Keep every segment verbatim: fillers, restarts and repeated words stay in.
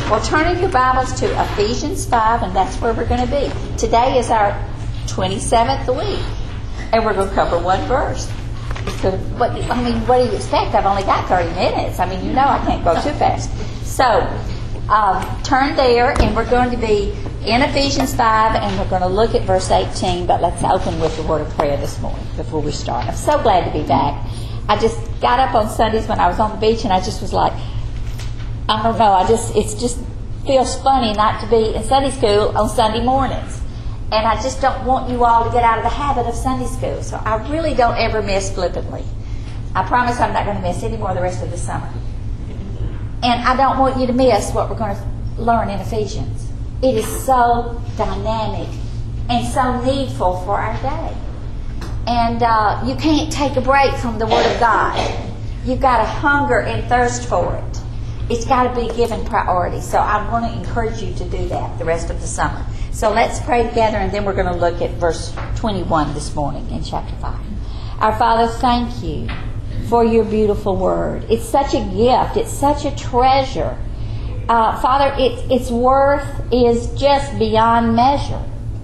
Well, turn in your Bibles to Ephesians five, and that's where we're going to be. Today is our twenty-seventh week, and we're going to cover one verse. So, what, I mean, what do you expect? I've only got thirty minutes. I mean, you know I can't go too fast. So, um, turn there, and we're going to be in Ephesians five, and we're going to look at verse eighteen, but let's open with the word of prayer this morning before we start. I'm so glad to be back. I just got up on Sundays when I was on the beach, and I just was like, I don't know, I just, it just feels funny not to be in Sunday school on Sunday mornings. And I just don't want you all to get out of the habit of Sunday school. So I really don't ever miss flippantly. I promise I'm not going to miss any more the rest of the summer. And I don't want you to miss what we're going to learn in Ephesians. It is so dynamic and so needful for our day. And uh, you can't take a break from the Word of God. You've got to hunger and thirst for it. It's got to be given priority. So I'm going to encourage you to do that the rest of the summer. So let's pray together, and then we're going to look at verse twenty-one this morning in chapter five. Our Father, thank you for your beautiful word. It's such a gift. It's such a treasure. Uh, Father, it, its worth is just beyond measure.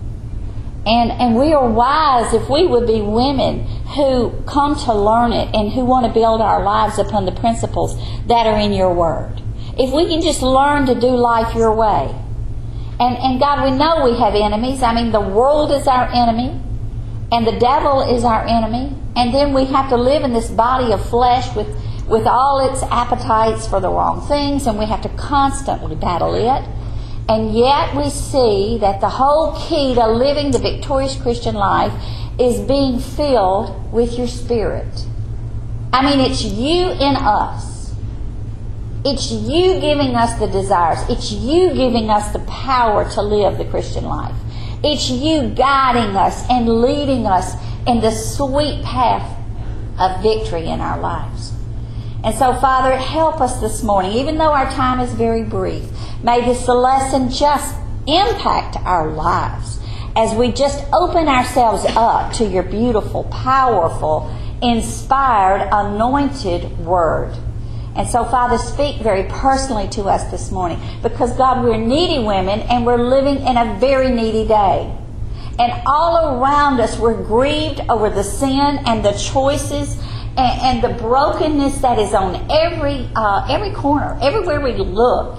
And, and we are wise if we would be women who come to learn it and who want to build our lives upon the principles that are in your word. If we can just learn to do life your way. And, and God, we know we have enemies. I mean, the world is our enemy, and the devil is our enemy. And then we have to live in this body of flesh with, with all its appetites for the wrong things, and we have to constantly battle it. And yet we see that the whole key to living the victorious Christian life is being filled with your Spirit. I mean, it's you in us. It's you giving us the desires. It's you giving us the power to live the Christian life. It's you guiding us and leading us in the sweet path of victory in our lives. And so, Father, help us this morning, even though our time is very brief. May this lesson just impact our lives as we just open ourselves up to your beautiful, powerful, inspired, anointed word. And so, Father, speak very personally to us this morning, because, God, we're needy women and we're living in a very needy day. And all around us we're grieved over the sin and the choices and, and the brokenness that is on every uh, every corner, everywhere we look.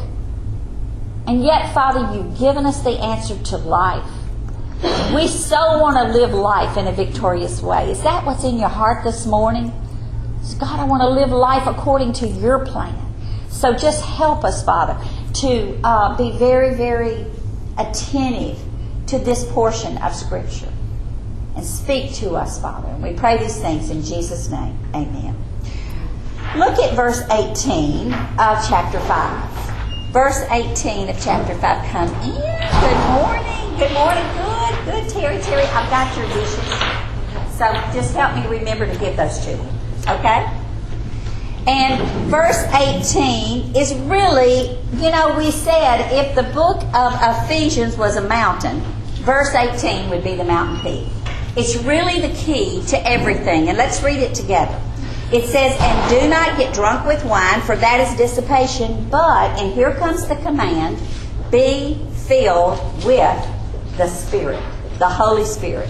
And yet, Father, you've given us the answer to life. We so want to live life in a victorious way. Is that what's in your heart this morning? God, I want to live life according to your plan. So just help us, Father, to uh, be very, very attentive to this portion of Scripture. And speak to us, Father. And we pray these things in Jesus' name. Amen. Look at verse eighteen of chapter five. Verse eighteen of chapter five. Come in. Good morning. Good morning. Good. Good, Terry. Terry, I've got your dishes. So just help me remember to give those to you. Okay? And verse eighteen is really, you know, we said if the book of Ephesians was a mountain, verse eighteen would be the mountain peak. It's really the key to everything. And let's read it together. It says, and do not get drunk with wine, for that is dissipation, but, and here comes the command, be filled with the Spirit, the Holy Spirit.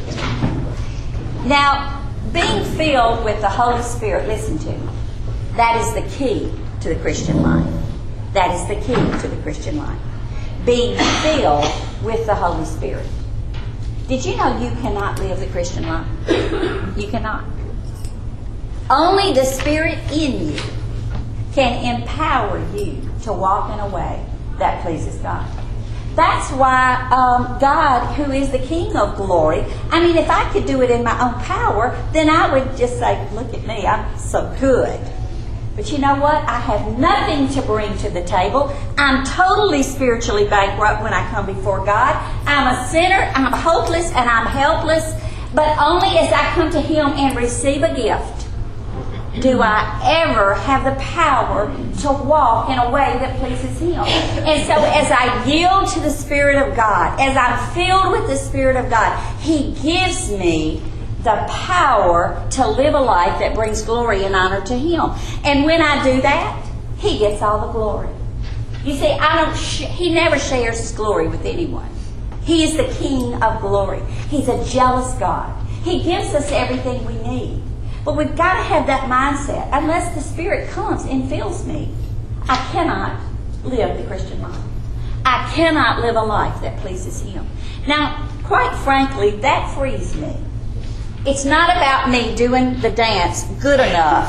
Now, being filled with the Holy Spirit, listen to me, that is the key to the Christian life. That is the key to the Christian life. Being filled with the Holy Spirit. Did you know you cannot live the Christian life? You cannot. Only the Spirit in you can empower you to walk in a way that pleases God. That's why um, God, who is the King of glory, I mean, if I could do it in my own power, then I would just say, look at me, I'm so good. But you know what? I have nothing to bring to the table. I'm totally spiritually bankrupt when I come before God. I'm a sinner, I'm hopeless, and I'm helpless. But only as I come to Him and receive a gift do I ever have the power to walk in a way that pleases Him. And so as I yield to the Spirit of God, as I'm filled with the Spirit of God, He gives me the power to live a life that brings glory and honor to Him. And when I do that, He gets all the glory. You see, I don't. Sh- he never shares his glory with anyone. He is the King of glory. He's a jealous God. He gives us everything we need. But we've got to have that mindset. Unless the Spirit comes and fills me, I cannot live the Christian life. I cannot live a life that pleases Him. Now, quite frankly, that frees me. It's not about me doing the dance good enough.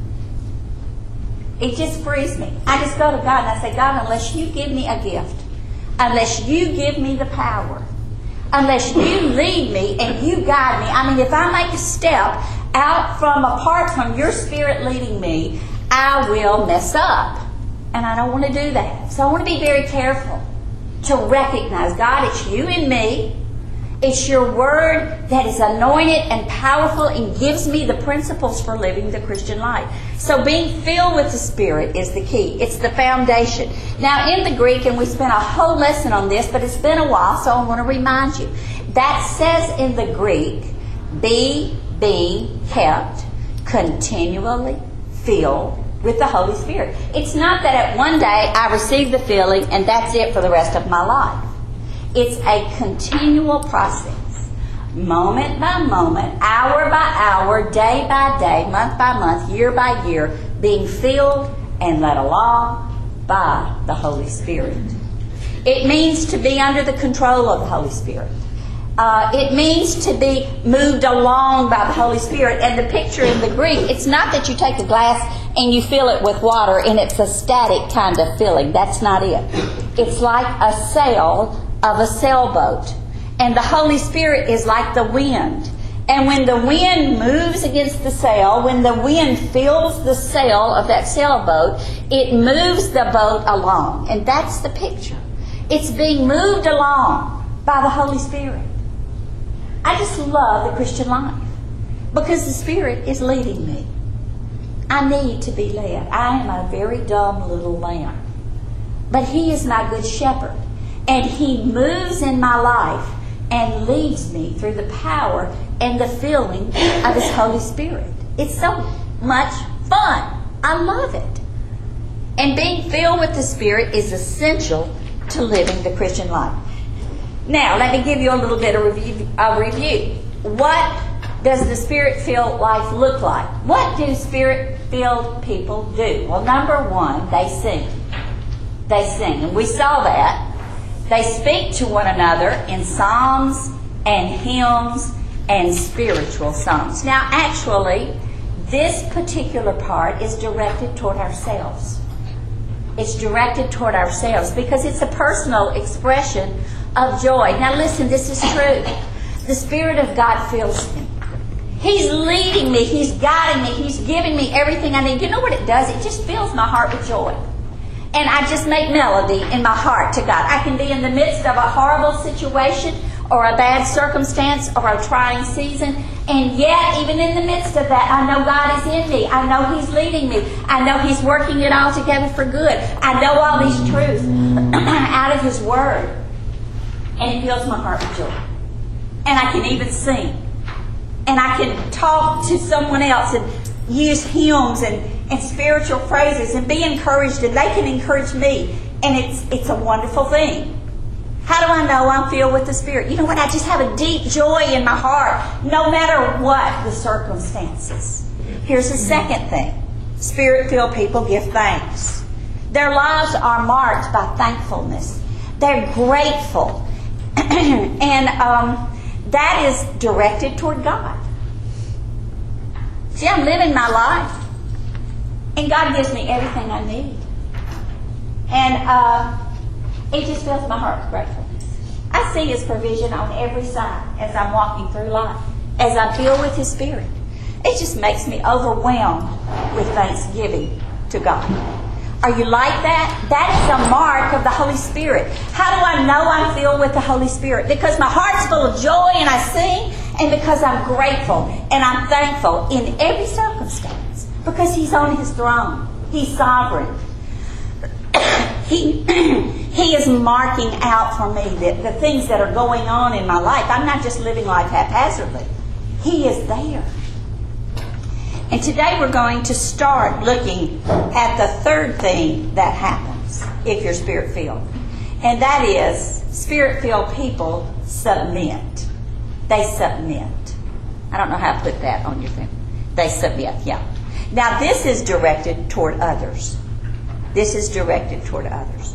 It just frees me. I just go to God and I say, God, unless you give me a gift, unless you give me the power, unless you lead me and you guide me. I mean, if I make a step out from, apart from your Spirit leading me, I will mess up. And I don't want to do that. So I want to be very careful to recognize, God, it's you and me. It's your word that is anointed and powerful and gives me the principles for living the Christian life. So being filled with the Spirit is the key. It's the foundation. Now in the Greek, and we spent a whole lesson on this, but it's been a while, so I want to remind you. That says in the Greek, be being kept continually filled with the Holy Spirit. It's not that at one day I receive the filling and that's it for the rest of my life. It's a continual process, moment by moment, hour by hour, day by day, month by month, year by year, being filled and led along by the Holy Spirit. It means to be under the control of the Holy Spirit. Uh, it means to be moved along by the Holy Spirit. And the picture in the Greek, it's not that you take a glass and you fill it with water and it's a static kind of filling. That's not it. It's like a sail of a sailboat. And the Holy Spirit is like the wind. And when the wind moves against the sail, when the wind fills the sail of that sailboat, it moves the boat along. And that's the picture. It's being moved along by the Holy Spirit. I just love the Christian life because the Spirit is leading me. I need to be led. I am a very dumb little lamb. But He is my good shepherd. And He moves in my life and leads me through the power and the filling of His Holy Spirit. It's so much fun. I love it. And being filled with the Spirit is essential to living the Christian life. Now, let me give you a little bit of review. A review. What does the Spirit-filled life look like? What do Spirit-filled people do? Well, number one, they sing. They sing. And we saw that. They speak to one another in psalms and hymns and spiritual songs. Now, actually, this particular part is directed toward ourselves. It's directed toward ourselves because it's a personal expression of joy. Now listen, this is true. The Spirit of God fills me. He's leading me. He's guiding me. He's giving me everything I need. You know what it does? It just fills my heart with joy. And I just make melody in my heart to God. I can be in the midst of a horrible situation or a bad circumstance or a trying season. And yet, even in the midst of that, I know God is in me. I know He's leading me. I know He's working it all together for good. I know all these truths out of His Word. And it fills my heart with joy. And I can even sing. And I can talk to someone else and use hymns and, and spiritual phrases and be encouraged, and they can encourage me. And it's it's a wonderful thing. How do I know I'm filled with the Spirit? You know what? I just have a deep joy in my heart, no matter what the circumstances. Here's the second thing. Spirit-filled people give thanks. Their lives are marked by thankfulness. They're grateful. and um, that is directed toward God. See, I'm living my life, and God gives me everything I need. And uh, it just fills my heart with gratefulness. I see His provision on every side as I'm walking through life, as I'm filled with His Spirit. It just makes me overwhelmed with thanksgiving to God. Are you like that? That is a mark of the Holy Spirit. How do I know I'm filled with the Holy Spirit? Because my heart's full of joy and I sing, and because I'm grateful and I'm thankful in every circumstance. Because He's on His throne. He's sovereign. he, he is marking out for me the, the things that are going on in my life. I'm not just living life haphazardly. He is there. And today we're going to start looking at the third thing that happens. if you're Spirit-filled. And that is, Spirit-filled people submit. They submit. I don't know how to put that on your thing. They submit, yeah. Now this is directed toward others. This is directed toward others.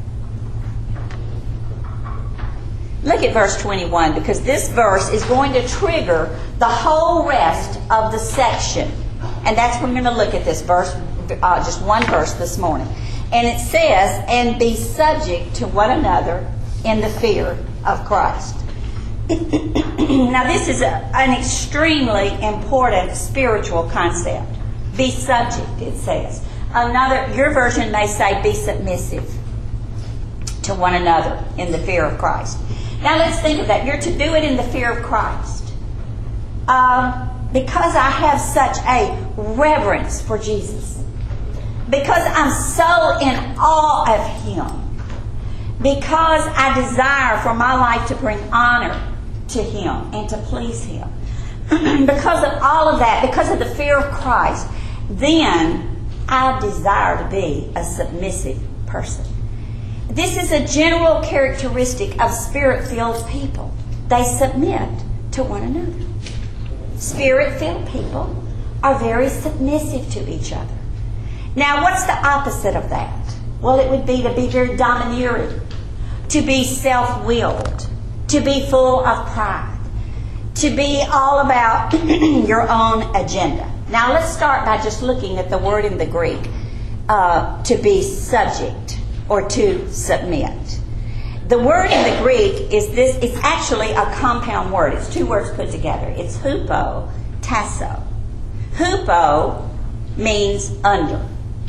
Look at verse twenty-one, because this verse is going to trigger the whole rest of the section. And that's when we're going to look at this verse, uh, just one verse this morning. And it says, and be subject to one another in the fear of Christ. Now this is a, an extremely important spiritual concept. Be subject, it says. Another, your version may say be submissive to one another in the fear of Christ. Now let's think of that. You're to do it in the fear of Christ. Um, because I have such a reverence for Jesus. Because I'm so in awe of Him. Because I desire for my life to bring honor to Him and to please Him. Because of all of that, because of the fear of Christ, then I desire to be a submissive person. This is a general characteristic of Spirit-filled people. They submit to one another. Spirit-filled people are very submissive to each other. Now, what's the opposite of that? Well, it would be to be very domineering, to be self-willed, to be full of pride, to be all about your own agenda. Now, let's start by just looking at the word in the Greek, uh, to be subject or to submit. The word in the Greek is this, it's actually a compound word. It's two words put together. It's hupo, tasso. Hupo means under.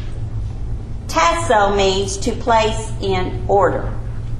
Tasso means to place in order.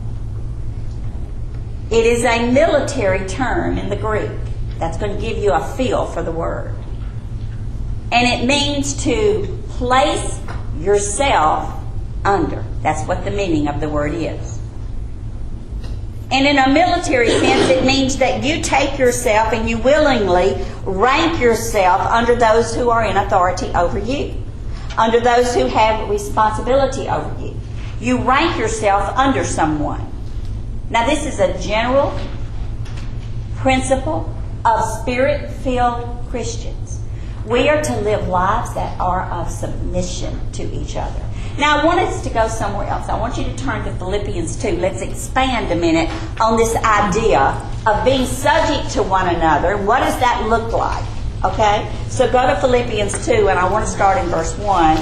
It is a military term in the Greek. That's going to give you a feel for the word. And it means to place yourself under. That's what the meaning of the word is. And in a military sense, it means that you take yourself and you willingly rank yourself under those who are in authority over you, under those who have responsibility over you. You rank yourself under someone. Now, this is a general principle of Spirit-filled Christians. We are to live lives that are of submission to each other. Now, I want us to go somewhere else. I want you to turn to Philippians two. Let's expand a minute on this idea of being subject to one another. What does that look like? Okay? So go to Philippians two, and I want to start in verse one.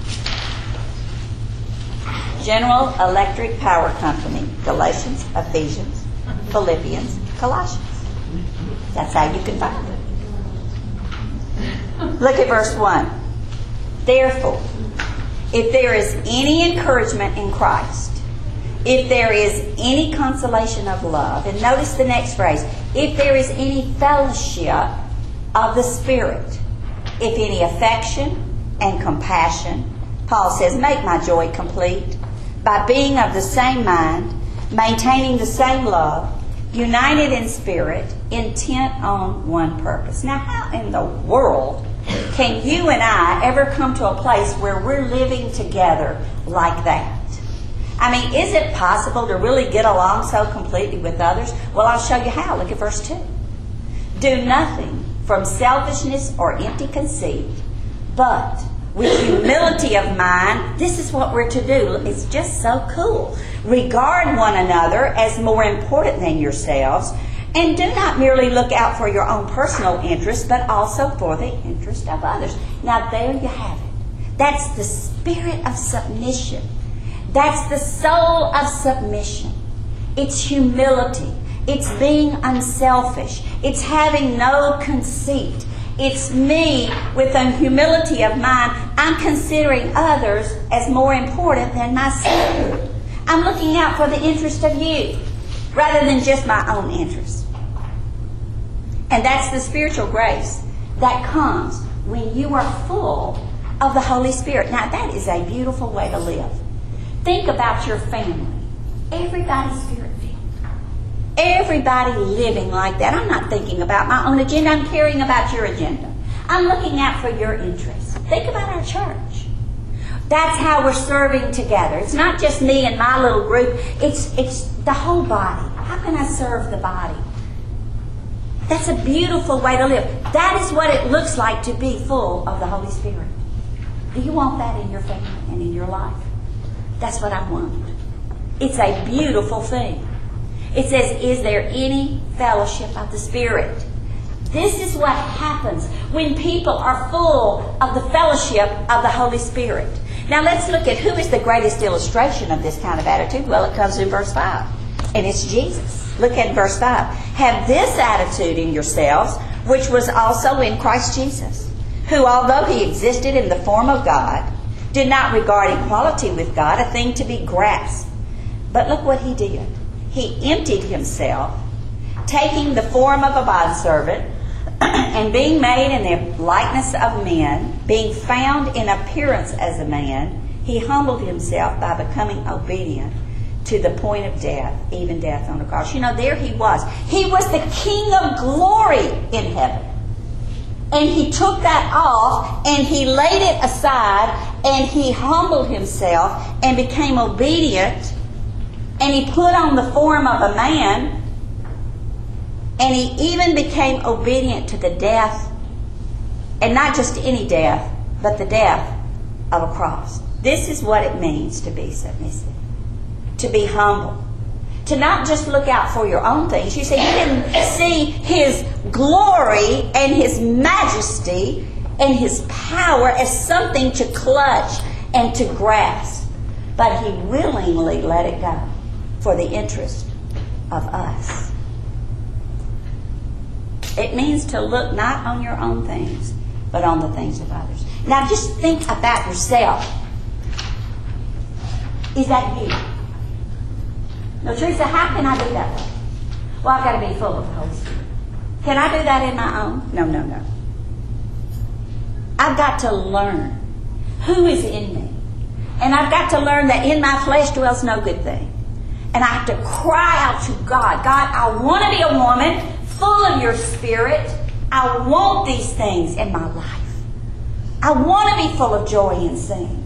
General Electric Power Company. Galatians, Ephesians, Philippians, Colossians. That's how you can find it. Look at verse one. Therefore, if there is any encouragement in Christ, if there is any consolation of love, and notice the next phrase, if there is any fellowship of the Spirit, if any affection and compassion, Paul says, make my joy complete by being of the same mind, maintaining the same love, united in spirit, intent on one purpose. Now, how in the world can you and I ever come to a place where we're living together like that? I mean, is it possible to really get along so completely with others? Well, I'll show you how. Look at verse two. Do nothing from selfishness or empty conceit, but with humility of mind, this is what we're to do. It's just so cool. Regard one another as more important than yourselves, and do not merely look out for your own personal interest, but also for the interest of others. Now, there you have it. That's the spirit of submission. That's the soul of submission. It's humility. It's being unselfish. It's having no conceit. It's me with a humility of mind. I'm considering others as more important than myself. I'm looking out for the interest of you rather than just my own interest. And that's the spiritual grace that comes when you are full of the Holy Spirit. Now, that is a beautiful way to live. Think about your family. Everybody's spirit-filled. Everybody living like that. I'm not thinking about my own agenda. I'm caring about your agenda. I'm looking out for your interests. Think about our church. That's how we're serving together. It's not just me and my little group. It's it's the whole body. How can I serve the body? That's a beautiful way to live. That is what it looks like to be full of the Holy Spirit. Do you want that in your family and in your life? That's what I want. It's a beautiful thing. It says, is there any fellowship of the Spirit? This is what happens when people are full of the fellowship of the Holy Spirit. Now let's look at who is the greatest illustration of this kind of attitude. Well, it comes in verse five. And it's Jesus. Look at verse five. Have this attitude in yourselves, which was also in Christ Jesus, who, although he existed in the form of God, did not regard equality with God a thing to be grasped. But look what he did. He emptied himself, taking the form of a bondservant, and being made in the likeness of men, being found in appearance as a man, he humbled himself by becoming obedient to the point of death, even death on the cross. You know, there he was. He was the King of glory in heaven. And he took that off and he laid it aside and he humbled himself and became obedient. And he put on the form of a man. And he even became obedient to the death. And not just any death, but the death of a cross. This is what it means to be submissive. To be humble. To not just look out for your own things. You see, you didn't see his glory and his majesty and his power as something to clutch and to grasp. But he willingly let it go for the interest of us. It means to look not on your own things, but on the things of others. Now just think about yourself. Is that you? No, Teresa, how can I do that? Well, I've got to be full of the Holy Spirit. Can I do that in my own? No, no, no. I've got to learn who is in me. And I've got to learn that in my flesh dwells no good thing. And I have to cry out to God. God, I want to be a woman full of your Spirit. I want these things in my life. I want to be full of joy and singing.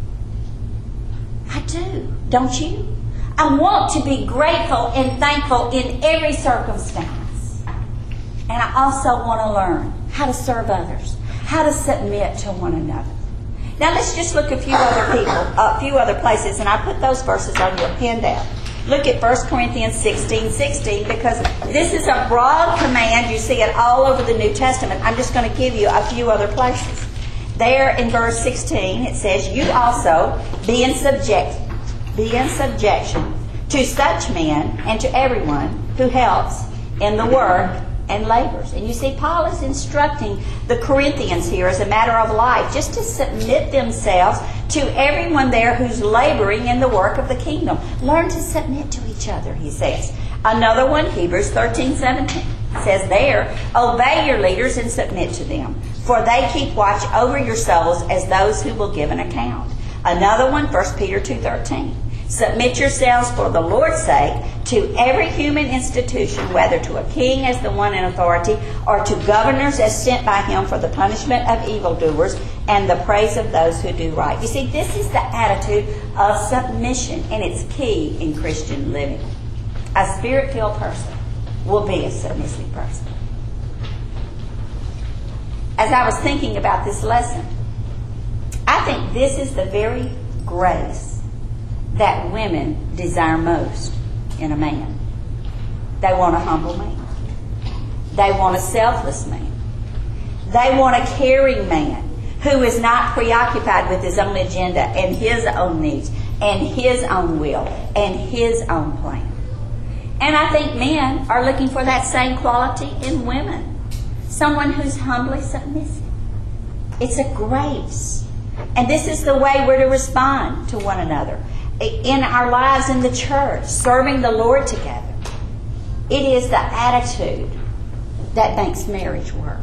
I do. Don't you? I want to be grateful and thankful in every circumstance. And I also want to learn how to serve others, how to submit to one another. Now let's just look at a few other people, a few other places, and I put those verses on your handout. Look at First Corinthians sixteen sixteen, because this is a broad command. You see it all over the New Testament. I'm just going to give you a few other places. There in verse sixteen, it says, you also be in subject, be in subjection to such men and to everyone who helps in the work and labors. And you see, Paul is instructing the Corinthians here as a matter of life just to submit themselves to everyone there who's laboring in the work of the kingdom. Learn to submit to each other, he says. Another one, Hebrews thirteen seventeen, says there, obey your leaders and submit to them, for they keep watch over your souls as those who will give an account. Another one, First Peter two thirteen. Submit yourselves for the Lord's sake to every human institution, whether to a king as the one in authority, or to governors as sent by him for the punishment of evildoers and the praise of those who do right. You see, this is the attitude of submission, and it's key in Christian living. A Spirit-filled person will be a submissive person. As I was thinking about this lesson, I think this is the very grace that women desire most in a man. They want a humble man. They want a selfless man. They want a caring man who is not preoccupied with his own agenda and his own needs and his own will and his own plan. And I think men are looking for that same quality in women. Someone who's humbly submissive. It's a grace. And this is the way we're to respond to one another. In our lives in the church, serving the Lord together. It is the attitude that makes marriage work.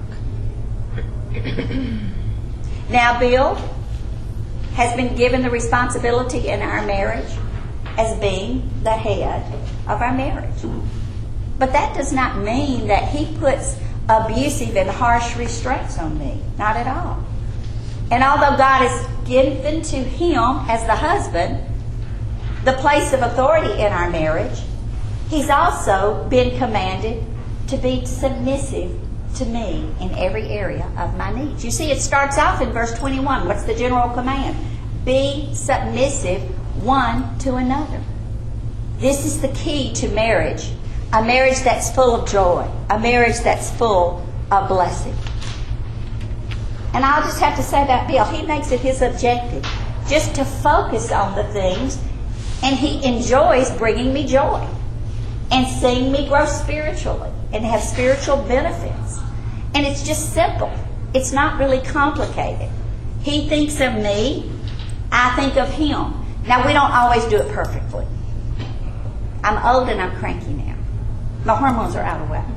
Now, Bill has been given the responsibility in our marriage as being the head of our marriage. But that does not mean that he puts abusive and harsh restraints on me. Not at all. And although God has given to him, as the husband, the place of authority in our marriage, he's also been commanded to be submissive to me in every area of my needs. You see, it starts off in verse twenty-one. What's the general command? Be submissive one to another. This is the key to marriage. A marriage that's full of joy. A marriage that's full of blessing. And I'll just have to say about Bill, he makes it his objective just to focus on the things, and he enjoys bringing me joy and seeing me grow spiritually and have spiritual benefits. And it's just simple. It's not really complicated. He thinks of me, I think of him. Now, we don't always do it perfectly. I'm old and I'm cranky now. My hormones are out of whack.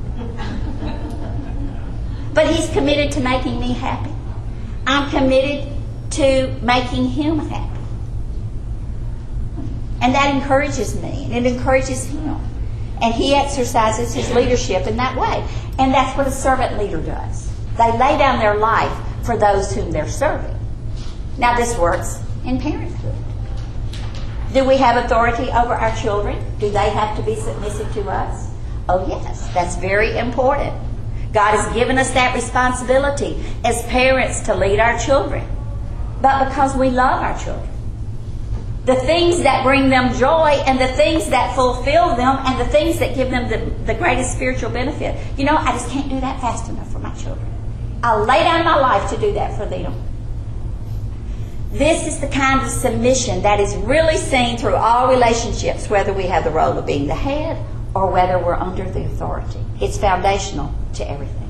But he's committed to making me happy. I'm committed to making him happy. And that encourages me, and it encourages him. And he exercises his leadership in that way. And that's what a servant leader does. They lay down their life for those whom they're serving. Now, this works in parenthood. Do we have authority over our children? Do they have to be submissive to us? Oh, yes. That's very important. God has given us that responsibility as parents to lead our children. But because we love our children, the things that bring them joy and the things that fulfill them and the things that give them the, the greatest spiritual benefit. You know, I just can't do that fast enough for my children. I'll lay down my life to do that for them. This is the kind of submission that is really seen through all relationships, whether we have the role of being the head or whether we're under the authority. It's foundational to everything.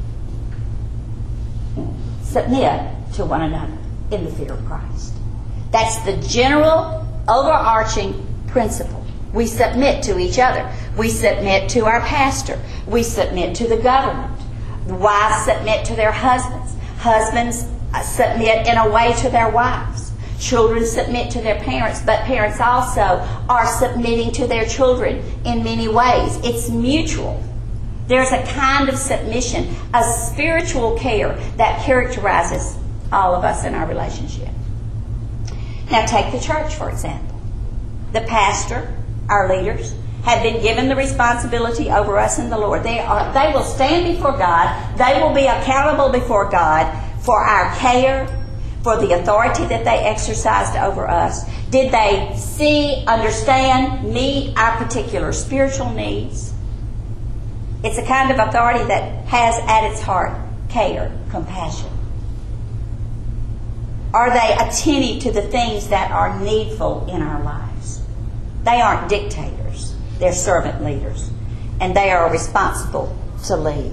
Submit to one another in the fear of Christ. That's the general, overarching principle. We submit to each other. We submit to our pastor. We submit to the government. Wives submit to their husbands. Husbands submit in a way to their wives. Children submit to their parents, but parents also are submitting to their children in many ways. It's mutual. There's a kind of submission, a spiritual care that characterizes all of us in our relationship. Now take the church, for example. The pastor, our leaders, have been given the responsibility over us in the Lord. They are, they will stand before God. They will be accountable before God for our care, for the authority that they exercised over us. Did they see, understand, meet our particular spiritual needs? It's a kind of authority that has at its heart care, compassion. Are they attentive to the things that are needful in our lives? They aren't dictators. They're servant leaders. And they are responsible to lead.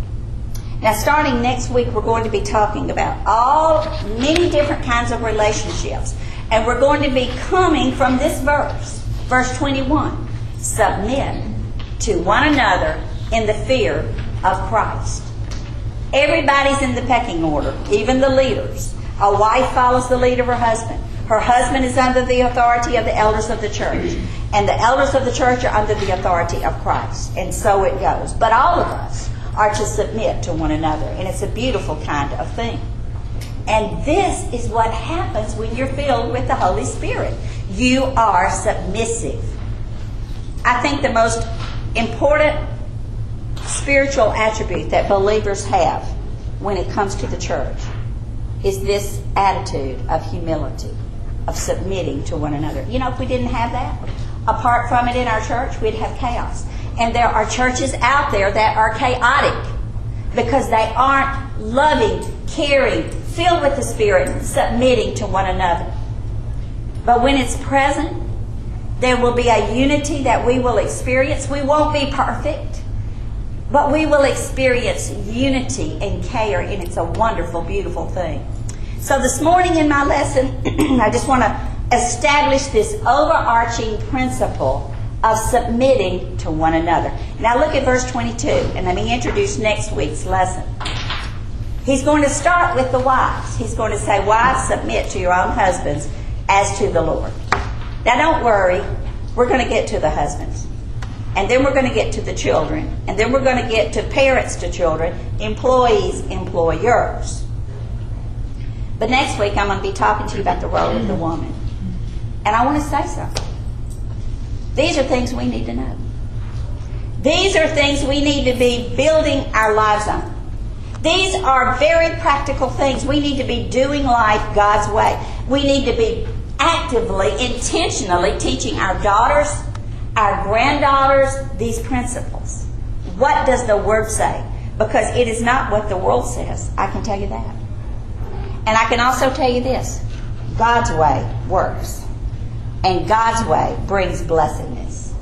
Now, starting next week, we're going to be talking about all, many different kinds of relationships. And we're going to be coming from this verse, verse twenty-one. Submit to one another in the fear of Christ. Everybody's in the pecking order, even the leaders. A wife follows the lead of her husband. Her husband is under the authority of the elders of the church. And the elders of the church are under the authority of Christ. And so it goes. But all of us are to submit to one another. And it's a beautiful kind of thing. And this is what happens when you're filled with the Holy Spirit. You are submissive. I think the most important spiritual attribute that believers have when it comes to the church is this attitude of humility, of submitting to one another. You know, if we didn't have that, apart from it in our church, we'd have chaos. And there are churches out there that are chaotic because they aren't loving, caring, filled with the Spirit, submitting to one another. But when it's present, there will be a unity that we will experience. We won't be perfect, but we will experience unity and care, and it's a wonderful, beautiful thing. So this morning in my lesson, I just want to establish this overarching principle of submitting to one another. Now look at verse twenty-two, and let me introduce next week's lesson. He's going to start with the wives. He's going to say, wives, submit to your own husbands as to the Lord. Now don't worry, we're going to get to the husbands. And then we're going to get to the children. And then we're going to get to parents to children, employees, employers. But next week I'm going to be talking to you about the role of the woman. And I want to say something. These are things we need to know. These are things we need to be building our lives on. These are very practical things. We need to be doing life God's way. We need to be actively, intentionally teaching our daughters, our granddaughters, these principles. What does the Word say? Because it is not what the world says. I can tell you that. And I can also tell you this. God's way works. And God's way brings blessedness.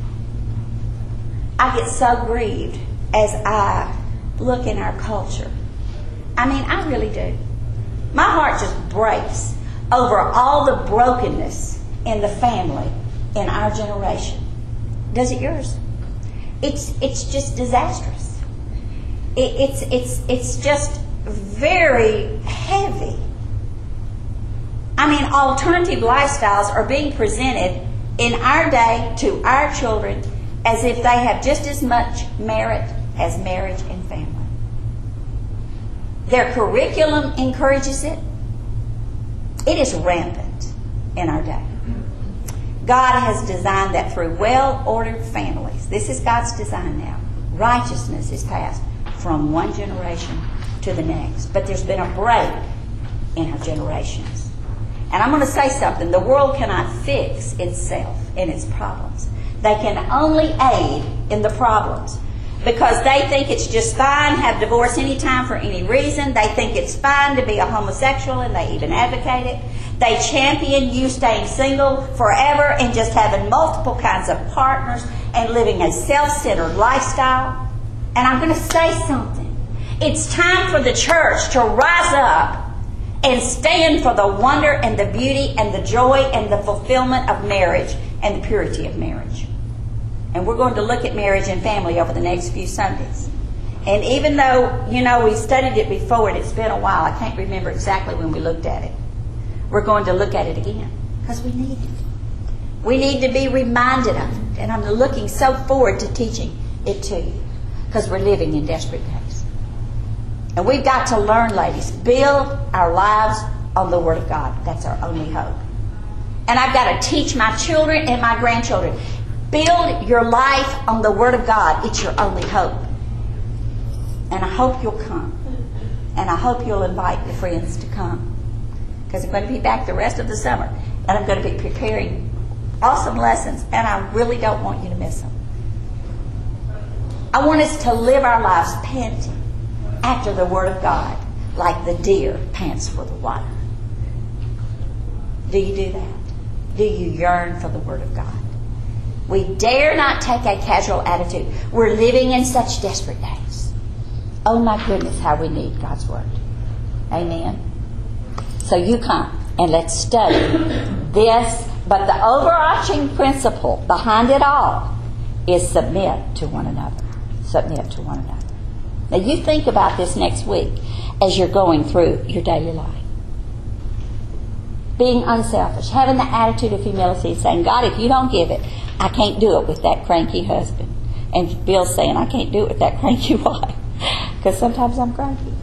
I get so grieved as I look in our culture. I mean, I really do. My heart just breaks over all the brokenness in the family in our generation. Does it yours? It's it's just disastrous. It, it's it's it's just very heavy. I mean, alternative lifestyles are being presented in our day to our children as if they have just as much merit as marriage and family. Their curriculum encourages it. It is rampant in our day. God has designed that through well-ordered families. This is God's design now. Righteousness is passed from one generation to the next. But there's been a break in our generations. And I'm going to say something. The world cannot fix itself and its problems. They can only aid in the problems. Because they think it's just fine, have divorce anytime for any reason. They think it's fine to be a homosexual, and they even advocate it. They champion you staying single forever and just having multiple kinds of partners and living a self-centered lifestyle. And I'm going to say something. It's time for the church to rise up and stand for the wonder and the beauty and the joy and the fulfillment of marriage and the purity of marriage. And we're going to look at marriage and family over the next few Sundays. And even though, you know, we studied it before and it's been a while, I can't remember exactly when we looked at it. We're going to look at it again because we need it. We need to be reminded of it. And I'm looking so forward to teaching it to you because we're living in desperate days. And we've got to learn, ladies, build our lives on the Word of God. That's our only hope. And I've got to teach my children and my grandchildren. Build your life on the Word of God. It's your only hope. And I hope you'll come. And I hope you'll invite your friends to come. Because I'm going to be back the rest of the summer. And I'm going to be preparing awesome lessons. And I really don't want you to miss them. I want us to live our lives panting after the Word of God. Like the deer pants for the water. Do you do that? Do you yearn for the Word of God? We dare not take a casual attitude. We're living in such desperate days. Oh my goodness, how we need God's Word. Amen. So you come and let's study this. But the overarching principle behind it all is submit to one another. Submit to one another. Now you think about this next week as you're going through your daily life. Being unselfish, having the attitude of humility, saying, God, if you don't give it, I can't do it with that cranky husband. And Bill's saying, I can't do it with that cranky wife. Because sometimes I'm cranky.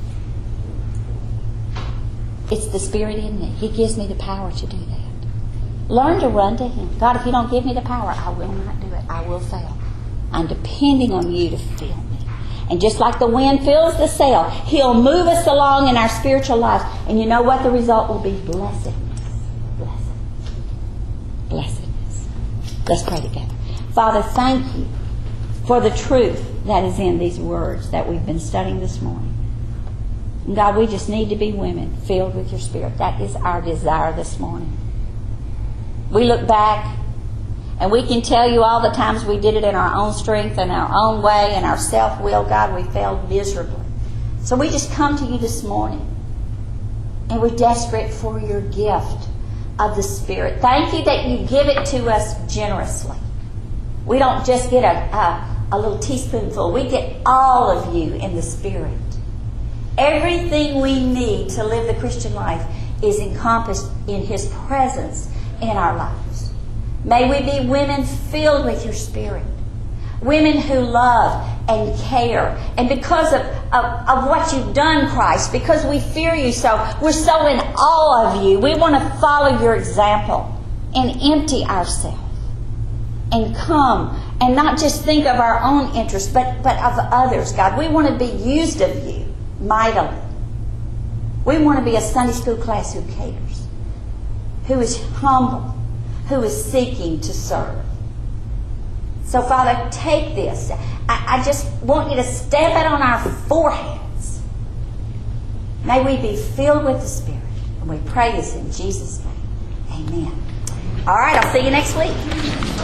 It's the Spirit in me. He gives me the power to do that. Learn to run to Him. God, if you don't give me the power, I will not do it. I will fail. I'm depending on you to fill me. And just like the wind fills the sail, He'll move us along in our spiritual lives. And you know what the result will be? Blessedness. Blessedness. Blessedness. Let's pray together. Father, thank you for the truth that is in these words that we've been studying this morning. And God, we just need to be women filled with your Spirit. That is our desire this morning. We look back and we can tell you all the times we did it in our own strength and our own way and our self-will. God, we failed miserably. So we just come to you this morning and we're desperate for your gift of the Spirit. Thank you that you give it to us generously. We don't just get a, a, a little teaspoonful. We get all of you in the Spirit. Everything we need to live the Christian life is encompassed in His presence in our lives. May we be women filled with your Spirit. Women who love and care. And because of, of, of what you've done, Christ, because we fear you so, we're so in awe of you. We want to follow your example and empty ourselves and come and not just think of our own interests, but, but of others, God. We want to be used of you mightily. We want to be a Sunday school class who caters, who is humble, who is seeking to serve. So, Father, take this. I, I just want you to stamp it on our foreheads. May we be filled with the Spirit. And we pray this in Jesus' name. Amen. All right, I'll see you next week.